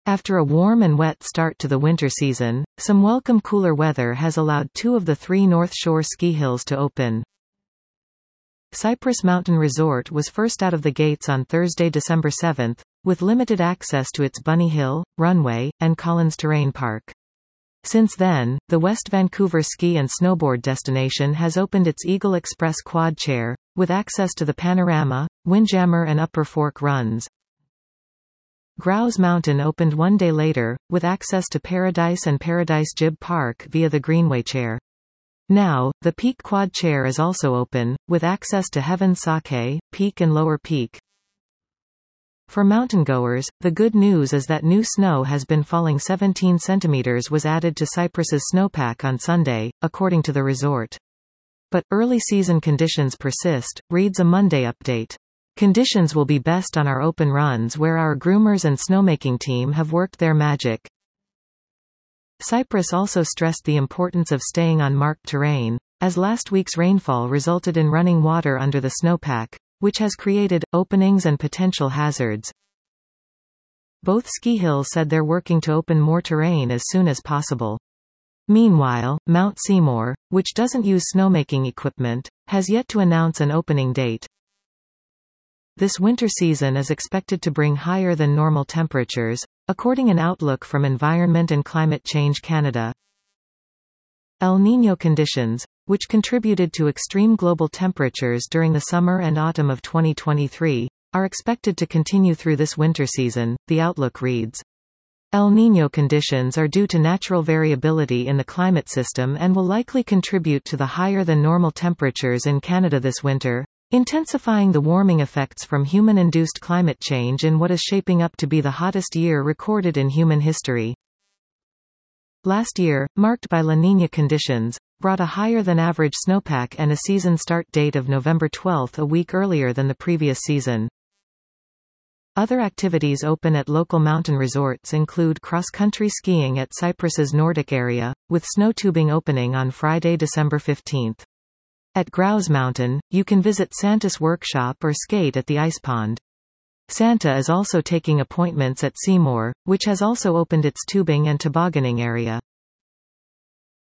After a warm and wet start to the winter season, some welcome cooler weather has allowed 2 of the 3 North Shore ski hills to open. Cypress Mountain Resort was first out of the gates on Thursday, December 7, with limited access to its Bunny Hill, Runway, and Collins Terrain Park. Since then, the West Vancouver ski and snowboard destination has opened its Eagle Express quad chair, with access to the Panorama, Windjammer and Upper Fork runs. Grouse Mountain opened 1 day later, with access to Paradise and Paradise Jib Park via the Greenway chair. Now, the Peak Quad Chair is also open, with access to Heaven Sake, Peak and Lower Peak. For mountain-goers, the good news is that new snow has been falling. 17 centimeters was added to Cypress's snowpack on Sunday, according to the resort. But, early season conditions persist, reads a Monday update. Conditions will be best on our open runs where our groomers and snowmaking team have worked their magic. Cypress also stressed the importance of staying on marked terrain, as last week's rainfall resulted in running water under the snowpack, which has created openings and potential hazards. Both ski hills said they're working to open more terrain as soon as possible. Meanwhile, Mount Seymour, which doesn't use snowmaking equipment, has yet to announce an opening date. This winter season is expected to bring higher than normal temperatures, according to an outlook from Environment and Climate Change Canada. El Niño conditions, which contributed to extreme global temperatures during the summer and autumn of 2023, are expected to continue through this winter season, the outlook reads. El Niño conditions are due to natural variability in the climate system and will likely contribute to the higher than normal temperatures in Canada this winter, intensifying the warming effects from human-induced climate change in what is shaping up to be the hottest year recorded in human history. Last year, marked by La Niña conditions, brought a higher-than-average snowpack and a season start date of November 12, a week earlier than the previous season. Other activities open at local mountain resorts include cross-country skiing at Cypress's Nordic area, with snow tubing opening on Friday, December 15. At Grouse Mountain, you can visit Santa's workshop or skate at the ice pond. Santa is also taking appointments at Seymour, which has also opened its tubing and tobogganing area.